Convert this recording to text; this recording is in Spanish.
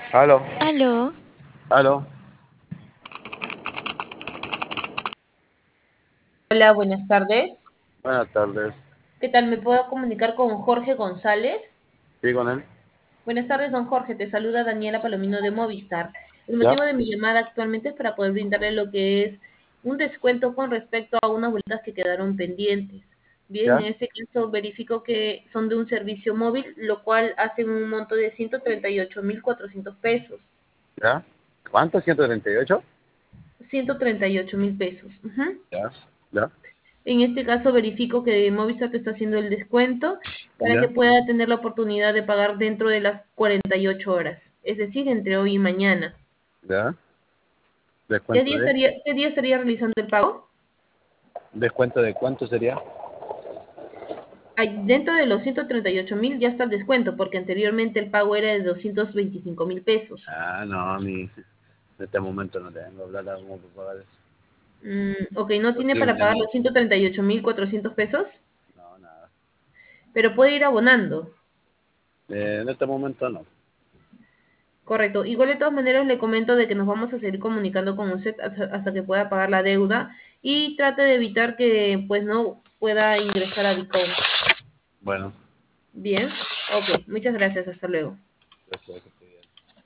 Aló, Aló, aló. Hola, buenas tardes. Buenas tardes. ¿Qué tal? ¿Me puedo comunicar con Jorge González? ¿Sí con él? Buenas tardes, don Jorge. Te saluda Daniela Palomino de Movistar. El ¿Ya? motivo de mi llamada actualmente es para poder brindarle lo que es un descuento con respecto a unas boletas que quedaron pendientes. Bien, en ¿Ya? este caso verifico que son de un servicio móvil, lo cual hace un monto de 138.400 pesos. ¿Ya? ¿Cuánto? ¿138? 138.000 pesos. Ujú. ¿Ya? ¿Ya? En este caso verifico que Movistar te está haciendo el descuento para que ¿Ya? pueda tener la oportunidad de pagar dentro de las 48 horas, es decir, entre hoy y mañana. ¿Ya? ¿Descuento de? Qué día estaría realizando el pago? ¿Descuento de cuánto sería? Dentro de los 138.000 ya está el descuento, porque anteriormente el pago era de 225.000 pesos. Ah, no, en este momento no tengo plata como para pagar eso. Ok, ¿no tiene para Posible, pagar no. los 138.400 pesos? No, nada. Pero puede ir abonando. En este momento no. Correcto. Igual de todas maneras le comento de que nos vamos a seguir comunicando con usted hasta que pueda pagar la deuda y trate de evitar que pues no pueda ingresar a Dicom. Bueno, Bien. Ok. Muchas gracias. Hasta luego. gracias.